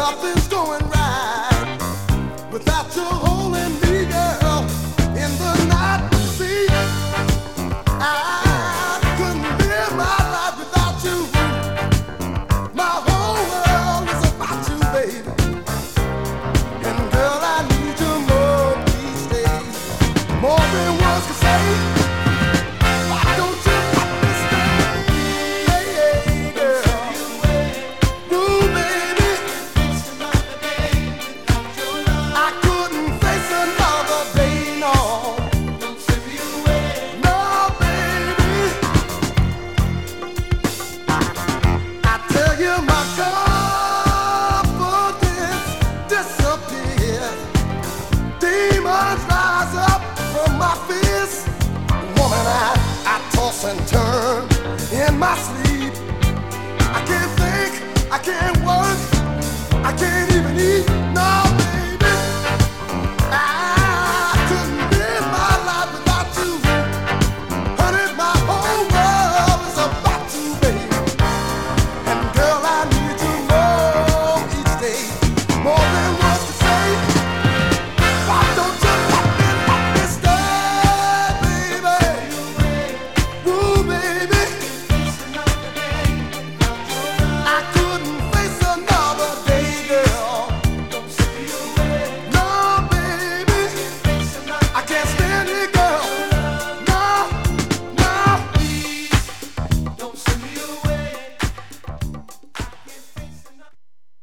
nothing's going right without you holding me, girl, in the night. See, I couldn't live my life without you. My whole world is about you, baby. And girl, I need you more these days, more than words can say. Why don't you understand? Yeah, girl. Ooh, baby, I couldn't face another day, no. No, baby. I tell you, my confidence disappears. Demons rise up from my fears. Woman, I toss and turn.